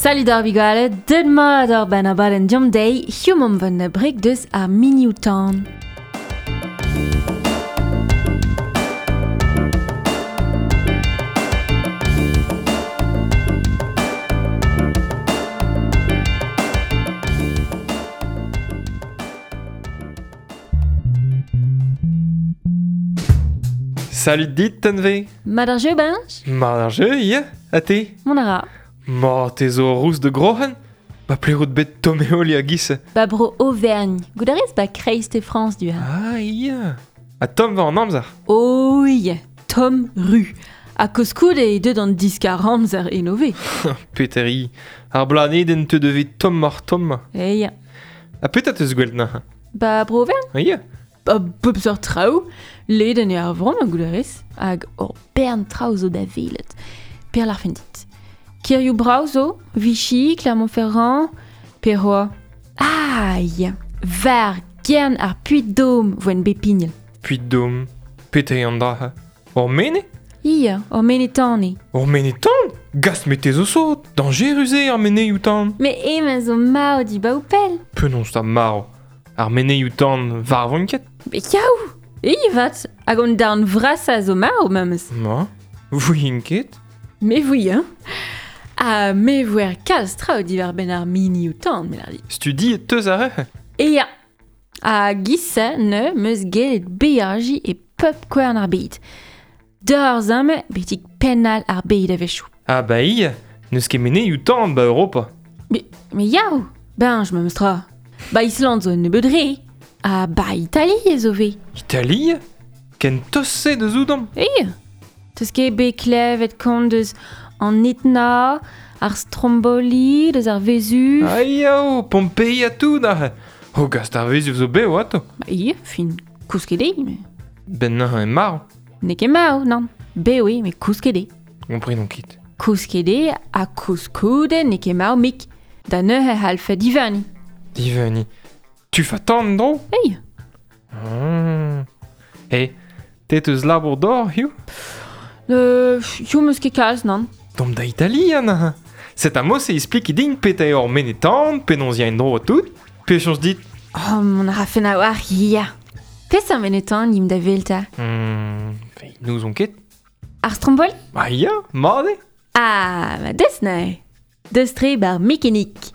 Salut d'Arbigale, demain d'or ben a balen diom day, humom van brik deus a Mini-Town. Salut dit, Tenve. Mat ar jeu bench? Mar ar jeu, ia? A te? Mon ara. Ma, te zo rous de grohen? Ba plerot bet tomeoli a gisse. Ba bro Auvergne. Goudarez ba kreist France du ha. Ah, ia. A Tom va an amzer. Oui, Tom Ru. A koskoude e deud an diskar amzer enové. Peteri. Ar blanet en te devez Tom mar Tom. Eia. A petat eus gwelt na. Ba bro Auvergne? Ia. Ba bobsor trao. Leden e ar vrom a goudarez. Hag or bern trao zo da velet. Per l'ar fendit. Kirioù brav zo, Vichy, Clermont-Ferrand, Perroa. Aïe, var gern ar Puy-de-Dôme voen bepignel. Puy-de-Dôme. Peteri an da ha. Or mene? Ia, or menetane. Or mene tan? Gas mete zo so. Dangeruze ar mene you tan. Me eme zo mao di ba ou pel. Penons ta maro. Ar mene you tan var vonket. Be yaou, vat, hag on daon vrasa zo mao memes. Ma? Vouinket? Me vui, hein. Ah, me voer kalz trao diver ben ar Mini-Town, melardi. Studi et teus ar re? Ia, a gisse ne meus gelet beaji e pep kwern ar beit. D'ar zame betik penal ar beit a vechou. Ah ba ia. Neus ket mene you tan ba Europa. Me yaou, benj memes tra. Ba Island zo ne beudre, a ba Italie zo ve. Italie? Ken tosse de zoudam? Ia, teus ket be klevet kont deus an Etna, ar Stromboli, deus ar Vesuv. Aïe, Pompéi a tout da. O gast ar Vesuv zo be oato. Ba ia, fin kouskede, me. Ben na e mar. Ne ket mao, nan. Be oui, me kouskede. Compris non kit. Kouskede a kouskoude ne ket mao mik. Da ne he halfe divani. Divani. Tu fa tan dro? Ia. E, te teus labour d'or, hiu? Jo meus ket kalz, nan. Dom da Italie, Anna. Set a mos e explique din peta eo menetan, penons ya en dro tout, pechons dit. Oh, mon a rafen a war, ia. Pes an venetan lim da velta. Fei, nous on ket. Ar Stromboli? Ah, ia, marde. Ah, ma deus ne. Deus tre bar mécanique.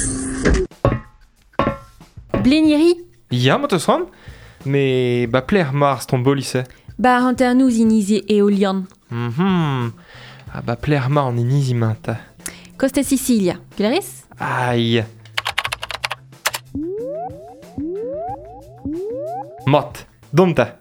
Bleniri? Ia, ma teus ran. Me, ba pler mar Stromboli se. Bar anternouz inizi eolian. Ah ba pler mar an enizi manta. Costa Sicilia. Gularis? Aïe. Mot, domta.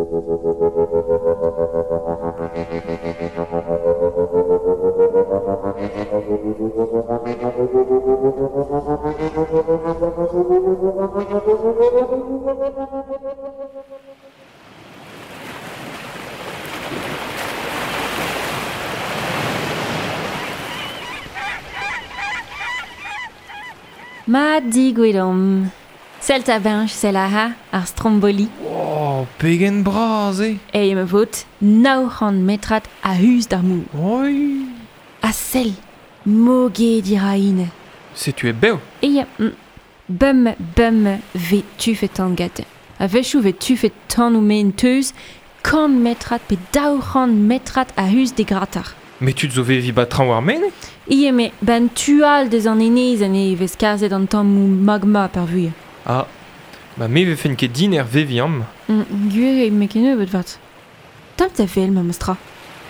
Ma digwedom. Selta bench selaha ar Stromboli. Oh, pegen braz, eh. E me vot 900 metrat a hus d'ar mou. Oi. A sel. Moge dira ine. Se tu es beo. Ia, bum ve tu fet tan gate. A vechou ve tu fet tan ou men teus, 100 metrat pe 200 metrat a hus de gratar. Mais tu zo vevi batran war mene? Ie me ben tual des an enez ane vez kazet an tan mou magma per vuia. Ah, ba me ve fen ket din er vevi am. Gwe me ken eus vat. Tam ta vel ma mestra.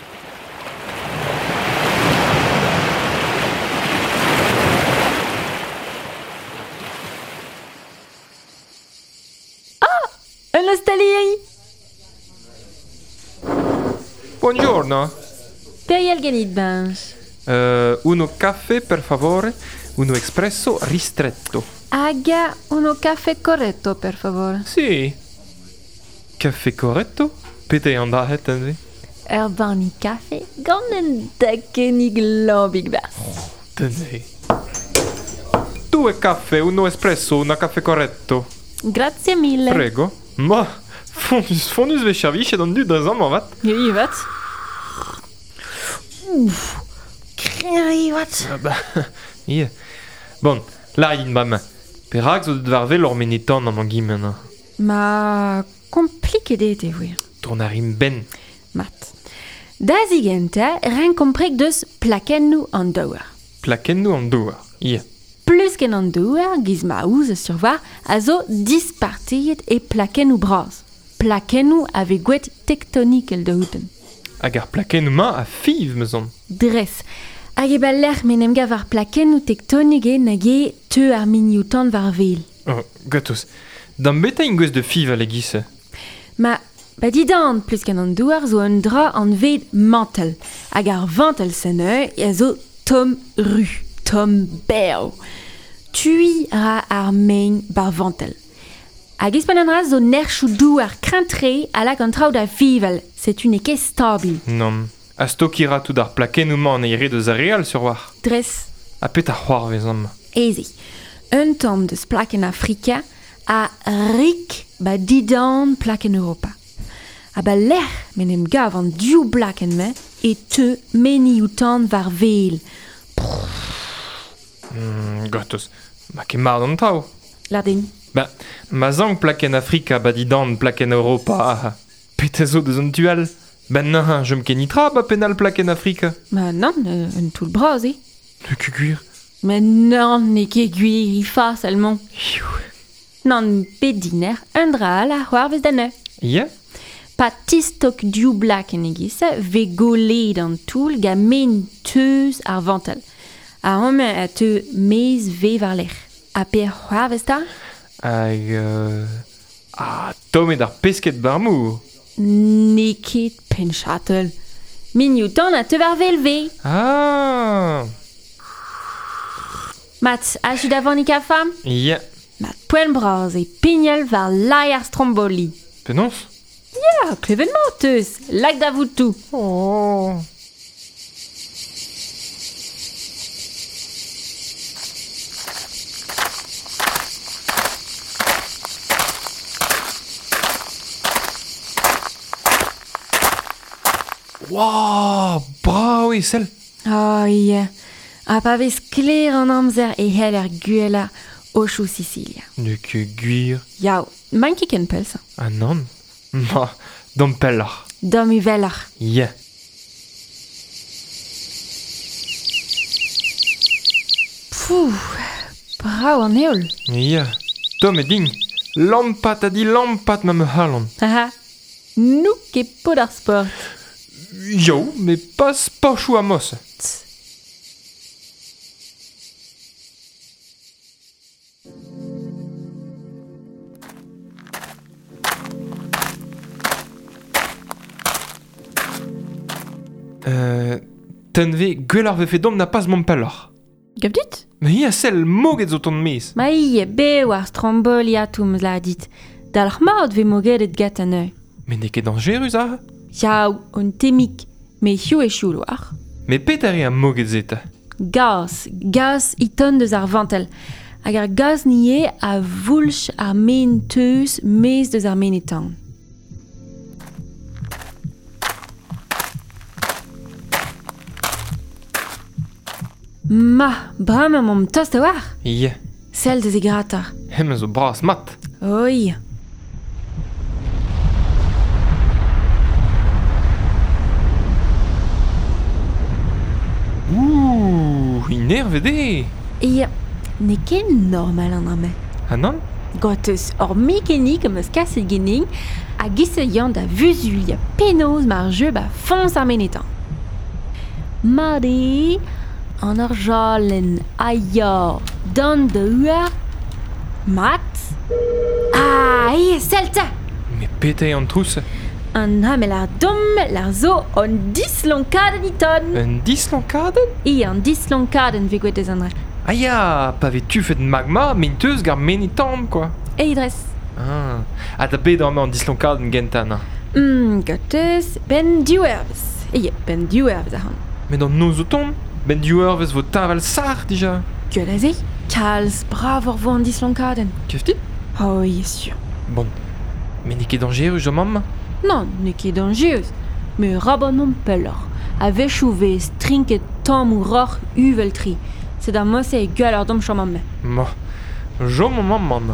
Ah! Un ostalieri! Buongiorno. Periel ganit bench. Uno caffè per favore, uno espresso ristretto. Aga uno caffè corretto, per favore. Sì. Caffè corretto? Pete anda hetten. Urbani caffè, gannen dekenig lobig bas. Tenzi. 2 caffè, uno espresso, una caffè corretto. Grazie mille. Prego. Ma, fondus ve chaviche dan du dans an vat. Oui, wat? Ouf. Kriri, wat? Ah bah, Yeah. Bon, là, il m'a main. Perak zo dvar vel ur menetan an an gimen. Ma kompliket ete oui. Tournarim ben. Mat. Da zigenta, ren komprek deus plakennu an daouar. Plakennu an douar. Yeah. Plus ken an daouar, giz ma ouz survar, a zo dispartiet e plakennu braz. Plakennu ave gwet tektonik el daouten. Hag ar plakennu ma a fiv, me zon. Dres. Hag e baller menem gav ar plakennu tektonik e nage te ar miniotan var vel. Oh, gatos. Dan beta in gwez de fiv a legisse. Ma, ba didan, plus ken an douar zo un dra an ved mantel. Hag ar vantel senne, a zo tom ru, tom beo. Tui ra ar mein bar vantel. Hag espan an raz zo nerchou douar krentre alak an traoù da fivel. C'est une eke stabil. Non. A stokira tout ar plakennu ma an eire deus a real sur war. Dres, A pet a c'hoar vezan. easy. Un tom deus plaken Afrika a rik ba didan plaken Europa. A ba ler menem gav an diou plaken me e te meni outan var vel. Gatos. Ma ke mar an tau. Lardin. Ba, ma zang plaken Afrika badidan plaken Europa. Pet zo deus an tual. Ben nan, je m'ken nitra ba penal plaken Afrika. Ma nan, un tout braz, eh? Le kugur. Mais non, ne ket gwir, i fa seulement. Non, pet diner, un dra la c'hoarvez da ne. Yeah? Pa tistok diou blaken egisse, ve golet an toul ga men teus ar vantel. A homme a te mez ve var ler. A per c'hoarvez da? Hag... tomet ar pesket barmou. Ne ket penchatel. Miniotan a te var velve. Ah! Mat, a ju davant ika fam? Yeah. Mat poen braz e pignel var lai ar stromboli. Penons? Ya, klevenment teus, lak da voutou. Oh! Wow, bravo e sel. Oh, yeah. A pa vez kler an amzer e hel ar guela ochou Sicilia. Ne ke gwir. Yao, man ki ken pels. Ah non? Ma, dom pellar. Dom u velar. Yeah. Pouh, bravo an eol. Yeah. Tom e ding. Lampat a di lampat ma me halon. Haha, nou ke pod ar sport. Yo, mais pas pochou a mos. Tenve, gwell ar vefe dom na pas mon pellar. Gav dit? Me hi a sel moget zo ton mes. Ma ie be war stromboli atoum la dit. Dal c'hmaad ve mogedet gat an eo. Me ne ket dangerus a? Yao, un temik, me hiou e chouloar. Me peter e a moget zeta. Gaz iton deus ar vantel. Hag ar gaz nie a voulch ar men teus mez deus ar menetan. Ma, brama mom tost a war. Yeah. Sel deus e gratar. Hemme zo bras mat. Oi. Inervede. E ne ken normal an ame. Ah non? Goteus or mécanique am eus kaset gening a giseian da vuzulia penoz mar jeu ba fons ar menetan. Madi an ar jalen aia dan de uar mat. Ah, selta! Me pete an trousse. An hamel ar dom lar zo an dislonkaden iton. Un dislonkaden? An dislonkaden ve gwetez an dra. Aya, pa ve tu fet magma, menteus gar menitam, quoi. Eidres. Ah, a da bet an dislonkaden gentan. Goteus ben diouervez. Ben diouervez a han. Mais dans nos automnes, ben diouervez vo taval sar dija. Gulaze, Charles, brav vo an dislonkaden. Kefti? Oh, sûr. Bon, mais ne ket dangerus jo mam? Non, ne ket dangereus. Me rabon mon pelor. A vechou vez trinket tam ou roc'h uvel tri. c'est da mosse e gueule ar dom chom me. Ma, jo mon maman.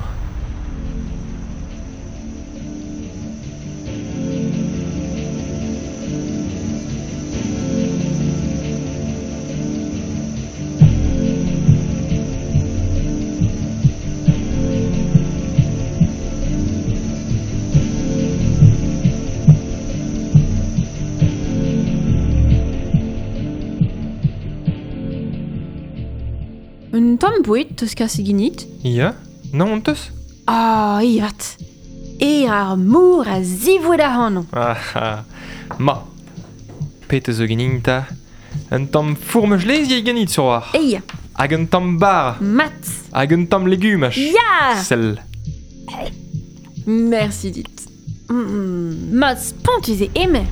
Un tamm bouet eus ka seginit? Ya, non on teus? Ah, ivat. E ar mour a zivouet a hanon. Ma, pete zo geninta, un tamm fourmejlez ye genit sur war. Eia, Hag un tamm bar, mat. hag un tamm legumach. Ya! Sel. Merci dit. Mat spontuze eme.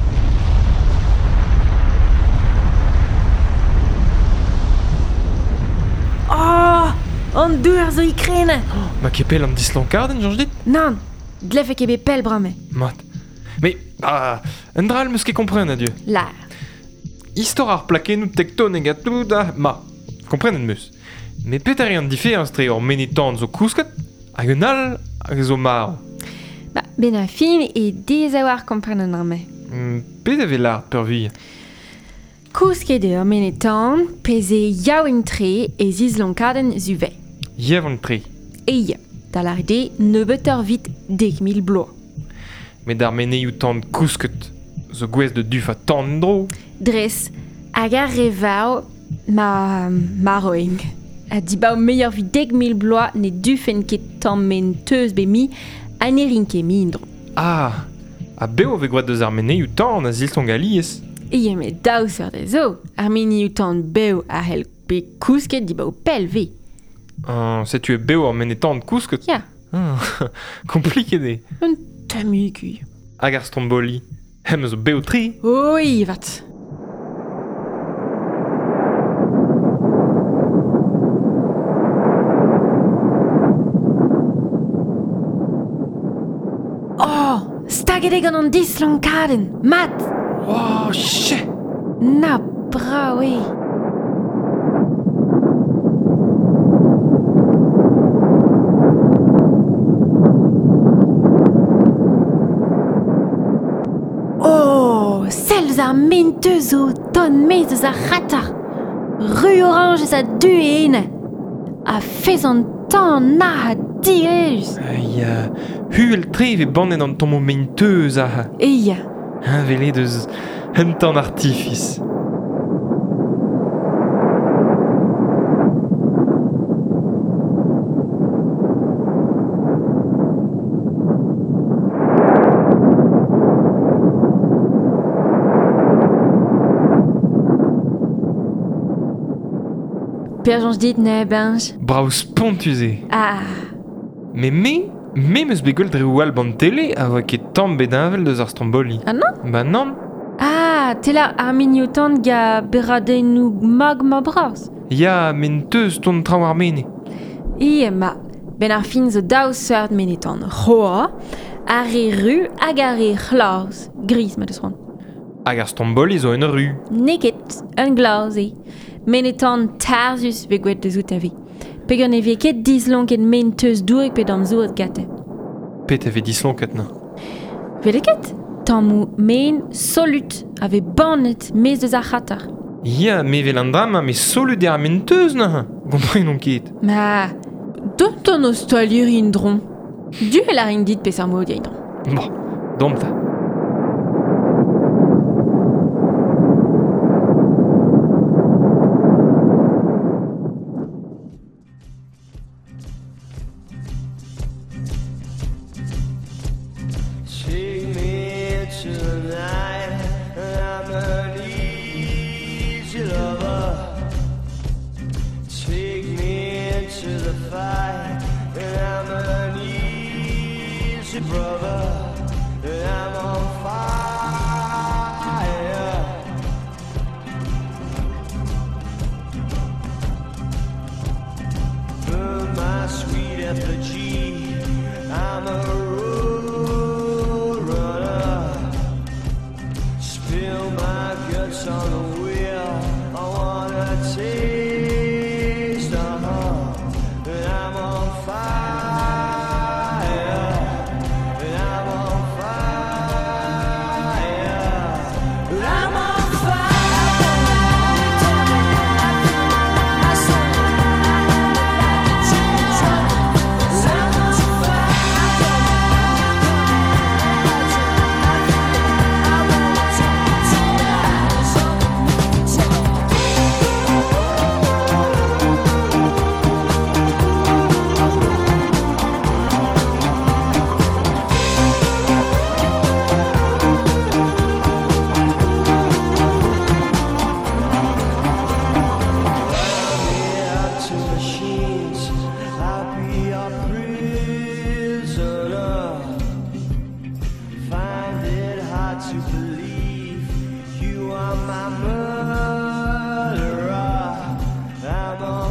Oh, an douar zo ikrene. Ma kepel an dislankarden, Georges dit? Nan, glef ket bet pel brame. Mat. Mais, un dral meus ket kompren adieu. La. Histoire ar plakennoù tektonek a tout da... Ma, komprenet meus. Me peter an diferenz tre ur menetan zo kousket, hag un al hag zo mar. Ba, ben a fin e dez a war komprenen ar me. Pet ave l'art per vi. Kousket ur menetan, peze yaouin tre e zizlankaden zuve. Yev an tre. Eia, da l'arde nebeut ur vit 10.000 bloa. Met ar meneioù tan kousket, zo gwez de duf a tan dro. Dres, hag ar revao ma roing. A dibao meier vit 10.000 bloa ne dufen ket tamm men teus be mi a ne rin ket mindro. Ah, a beo ave gwad deus ar meneioù tan a zilston galiez. Eia me daous ur de zo, ar menioù tan beo a hel pe kousket dibao pel ve. Setu e beo ar menetan kousket. Ya, Komplikede. un tamigui. Hag ar stromboli. Hem zo beo tri. Oi, vat. Oh, stagedeg an dislankaden. Mat, Oh, che. na brao e. Oh, selz ar menteus o ton mez eus ar ratar. Rue orange eus a du e ene. A fez an tan na ha direus. Aïe, huel tre ve bannen an tommo menteus a. Eia, Vele deus un tan artifice. Pierre-Jean dit ne benj. Brao spontuze. Ah, Me meus begol dre oual ban tele a oa ket tamm bedinvel deus ar stromboli. ah non? Ba non. Ah, te la ar miniotan ga beradennou mag ma bras. Ya, men teus ton traoù ar mene. Ie, ma, ben ar fin zo daou seurt menetan roa, ar e ru hag ar e c'hlaus, gris ma deus ron. Hag ar stromboli zo en ru. Neget, un glaus e. Menetan tarzus ve gwet deus out a ve. Pegan e ve ket dislon ket menteus dourek pe dam zo gate. Pet ave dislonket na. Vele ket? Tammou men solut ave bannet mez deus ar c'hatar. Ya, me vel an drama me solut ar menteus na. Gomprenon ket. Ma, dont ton ostalier indron. Du el ar indit pe ar mod indron. Bon, domta. Take me tonight, I'm an easy lover. Take me into the fight, I'm an easy brother. I'm on fire. Burn my sweet effigy, I'm a road runner. Spill my guts on the wheel, I wanna take my murderer. I'm on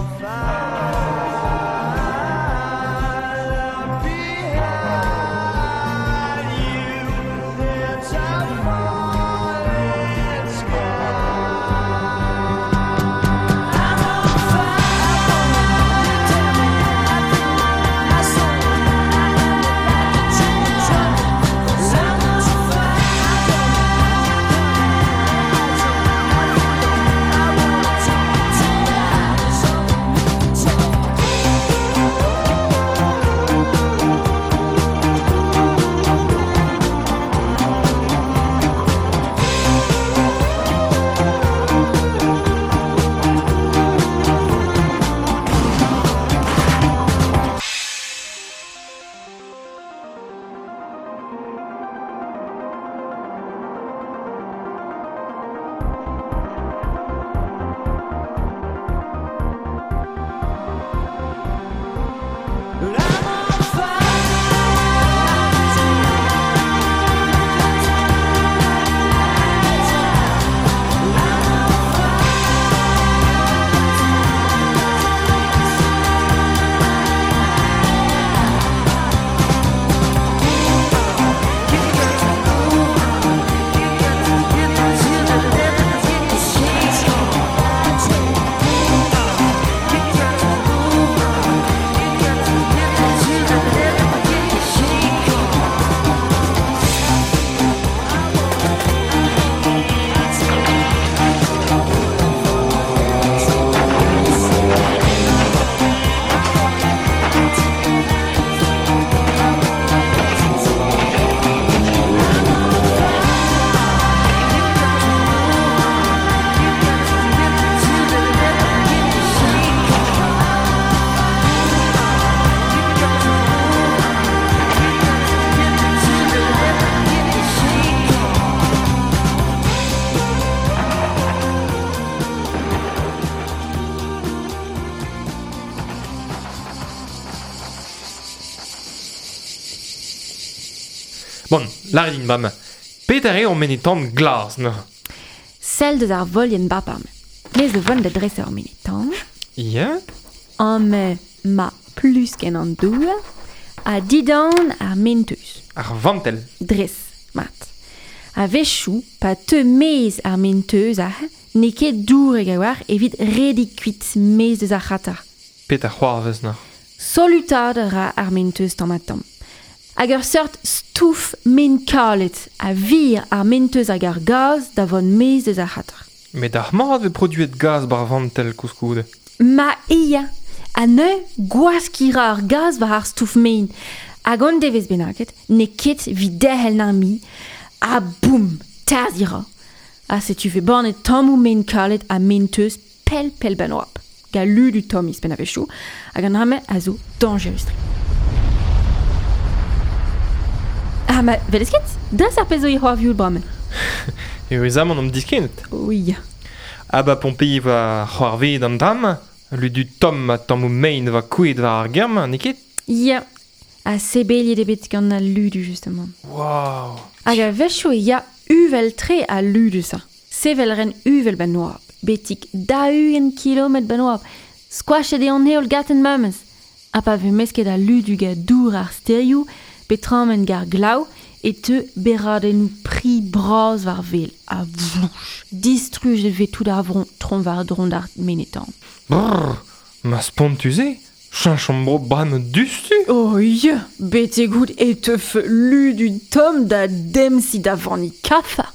fire behind you. There's a falling sky. I'm on Bon, la din bam. Peter eo menetant glas, ne? Celle de ar volien bapam. Les de von de dresser ar menetant. Ja? En ma plus qu'en an doua. A didan ar menteus. Ar vantel. Dres, mat. A vechou, pa te mez ar menteus a ne ket dour eg a war evit redikuit mez deus ar chatar. Peter c'hoarvez, ne? Solutad ra ar menteus tammatam. Hag ur sort stouf men kalet a vir ar menteus hag ar gaz da von mez deus ar chatar. Met ar mat ve produet gaz bar vantel kouskoude. Ma ia, a ne gwaskira ar gaz war ar stouf men. Hag on devez benaket, ne ket vi dehel na mi, a boum, tazira. A se tu fe bornet tamou men kalet a menteus pel ben oap. Ga lu du tom is ben a vechou, hag an rame a zo dangerustri. Ah, ma velesket, dres ar pezo i c'hoar vioul bramen. Eo ez amant om diskenet. Oui. Aba Pompei va c'hoarvet an dam, lu du tom a tamou mein va kouet va ar germ, ne ket? Ya, a sebeliet ebet gant a ludu, justement. Wow. Hag a vechou ya uvel tre a ludu sa. Sevel ren uvel ben oab. Betik 10 kilomet ben oab. Squashet e an heol gaten memes. A pa ve mesket a ludu ga dour ar stereo, betramen gar glau, et te berade nou pri braz var vel a vlouch. Distruge ve tout avron tron var dron ar menetan. Brrr, ma spontuze? Chanchambro bram dustu? Oh yeah, bete gout et te fe ludu tom da dem si da vanni kafa.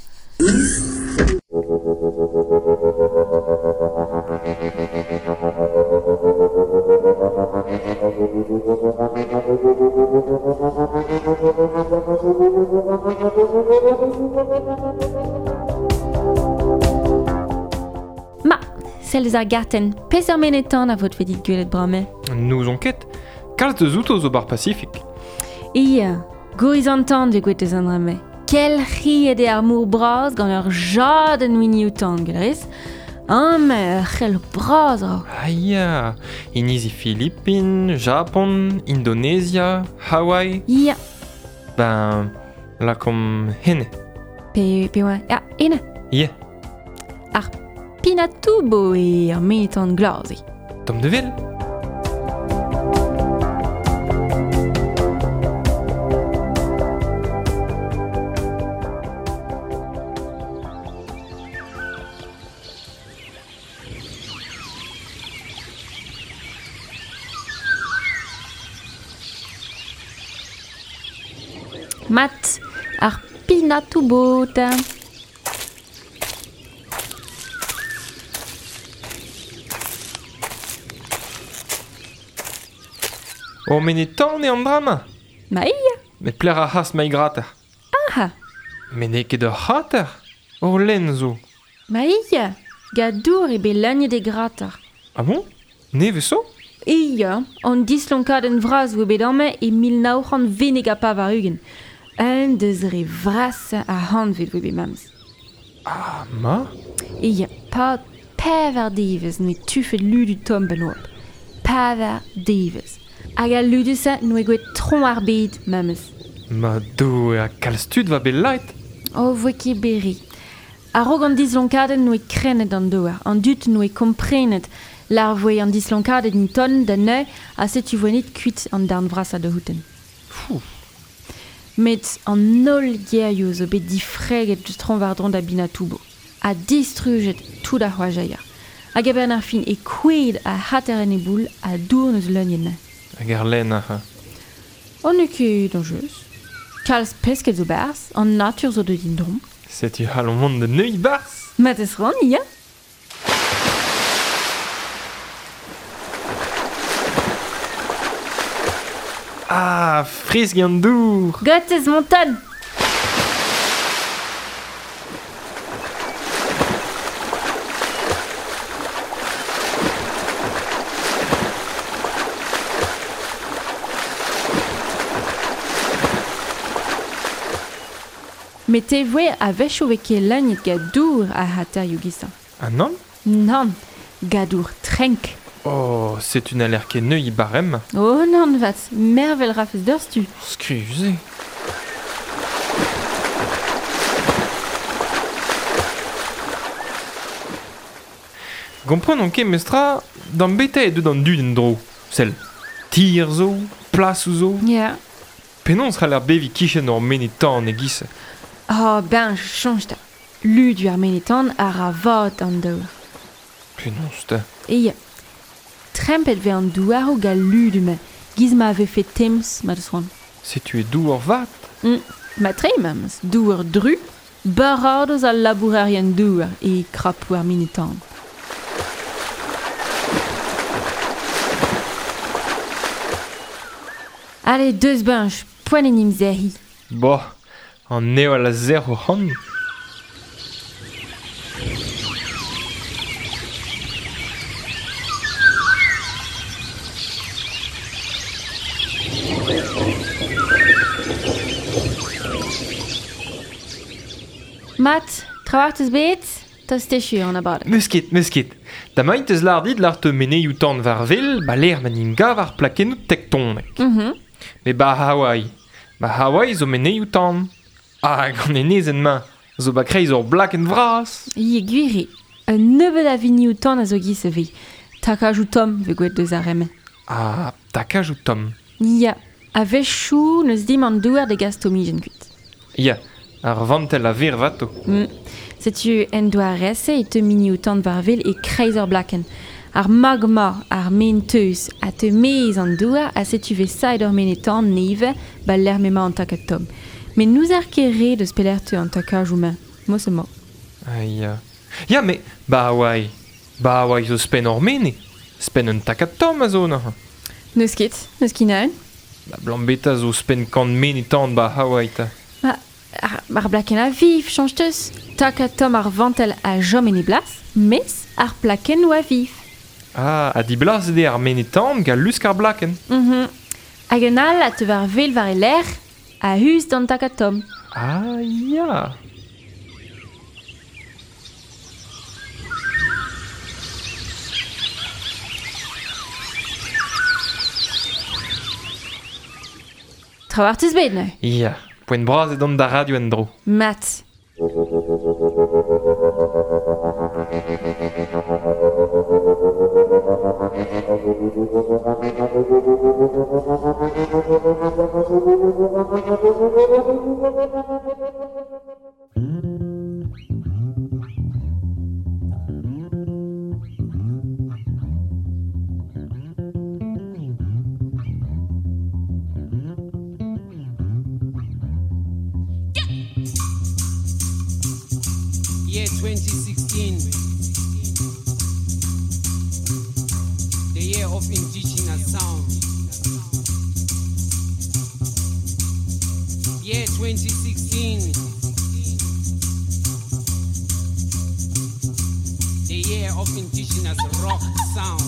Ma, celles ar gaten, peser menetan a vot vedit gwelet brame. Nous on ket, kalz eus outo zo bar Pacifik. Ia, gourizantan de gwelet eus an rame. Quel riet e ar mour braz gant ur jaden wini outan, gelrez? Mais ur braz a. Aia, inizi Philippines, Japon, Indonesia, Hawaii. Ia, Ben, la kom henne. pe oa, ja, ene. Yeah. ar pinatubo e ar menitant glaze. Tom de vil. Mat ar pinatubo ta. O menetan e an drama. Ma iya. Me pler a has mai grater. Aha. Me ne ket ur hater. O len zo. Ma iya. Gadour e be lagne de gratar. Ah bon? Ne ve so? Iya, an dislonkat en vraz wo bet ame e 1920 a pa var ugen. Un deus re vras a hand vet wo bet mams. Ah, ma? Iya, pa pever divez ne tufet ludu tom benoap. Pever divez. Hag a ludusa no e gwet tron ar bed mams. Ma do a kal stud va bet lait. O voe ket beri. A rog an dislonkaden no e krenet an doar. An dut no e komprenet lar voe an dislonkadet un ton da neu a setu voenit kuit an darn vras a de houten. Fou. Met an nol gerioù zo bet difreget eus tron war dron da binatubo. A distruget tout a c'hoajaia. Hag a bern ar fin e koued a hateren e boul a dour neus leunien. Hag ar len ha. On e ket dangereus. Kalz pesket zo bars, an natur zo de din drom. Setu hal o mont de neuiñ bars. Mat ez ran, ya? Ah, frisk an dour. Got ez montan! Met te voe a vecho veke lagnet gadour a hata yugisa. Ah non? Non, gadour trenk. Oh, setu n'a l'air ket neuiñ barem. Oh non vat, mervel rafes d'urstu. Skrivze. Gompren on ket mestra d'an beta e deud an dud en dro. Sel tir zo, plas zo. Ya. Penon sera l'air bevi kichen ur menetan e gise. Oh ben, change ta. Ludu ar menetan a ra vot an daour. Penon sta. Iya. Trempet ve an douar o gal ludu me. Giz ma ave fet tems ma deus ran. Setu e dour vat. Ma tre mams, douar dru, baradoz al labourarien douar e krapou ar menetan. Allez, deus bench, poen en imzerhi. Bo, an neo a la zer o c'hant. Mat, traoartez bet, ta stechu an abad. Meusket. Da maint eus lardit l'ar te meneioù tan var vel, ba l'er manin gav ar plakenout tektonek. Me ba Hawaii. Ba Hawaii zo meneioù tan. Ah, gant e nezen ma. Zo ba kreiz ur blak en vras. Ie gwiri, un nebeud a vini ou tan a zo gis evei. Takajou tom ve gwet deus ar reme. Ah, takajou tom. Ia, a vechou neus dim an douar de gaz tomijen kuit. Ya, ar vantel a vir vato. Setu en doa rese e te mini ou tan varvel e kreiz ur blaken. Ar magma, ar menteus, a te meiz an douar a setu ve said ur menetan neve ba l'er mema an takat tom. Men nous ar kere deus peler te an takajou me. Mo se mo. Ah, ya. Ya, me, ba Hawaii. Ba Hawaii zo spen ur mene. Spen un takat tom a zo na. Neus ket, neus kinaen. Ba blambeta zo spen kant mene tan ba Hawaii ta. Ar blaken a viv, chanj teus. Takat tom ar vantel a jom en e blas, mes ar plaken ou a viv. Ah, a di blas de ar mene tan ga lusk ar blaken. Hag en all a te var vel var e ler a hus d'an takat tom. Ah, ya. Traoartez bet ne? Ya, poen bras e dan da radio en dro. Mat. of indigenous sound. Year 2016, the year of indigenous rock sound.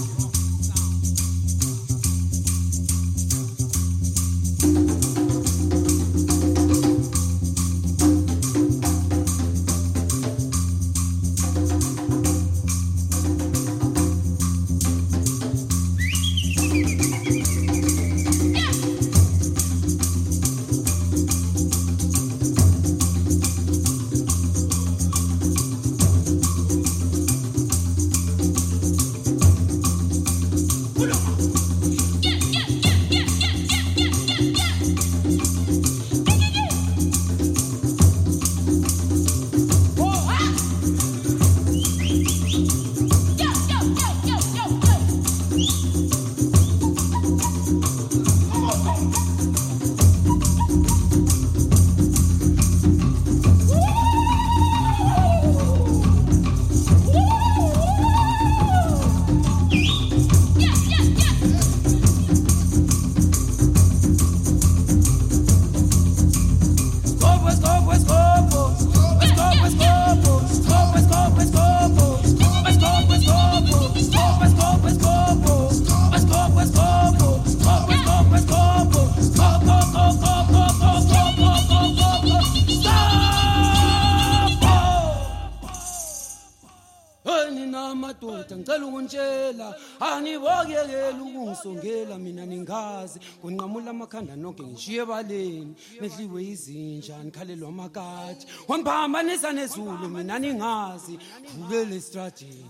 Madoda ngicela ukuntshela angibokekela ukungisongela mina ningazi kunqamula amakhanda nonke ngishiye ebaleni nedliwe izinja nikhalelwa amakati wangiphambanisa nezulu mina ningazi vukele strategy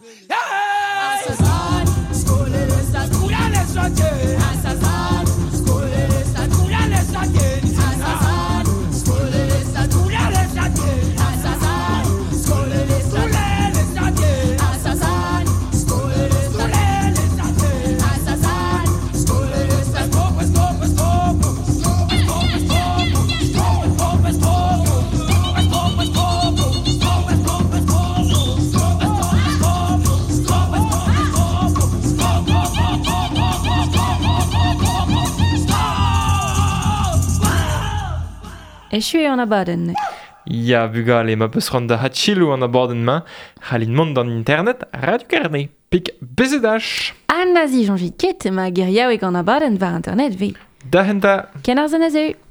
asazani sikolele sakhulale strategy asazani sikolele sakhulale strategy asazani sikolele sakhulale strategy asazani sikolele sakhulale strategy asazani sikolele sakhulale strategy asazani sikolele sakhulale Echu an abadenn. Ya bugale ma peus rand da hatchilou an abadenn ma, c'halin mont d'an internet Radio Carnet. Pik bezedach. An nazi jonjit ket ma geriaouek an abadenn war internet ve. Da henta. Ken ar zanazeu.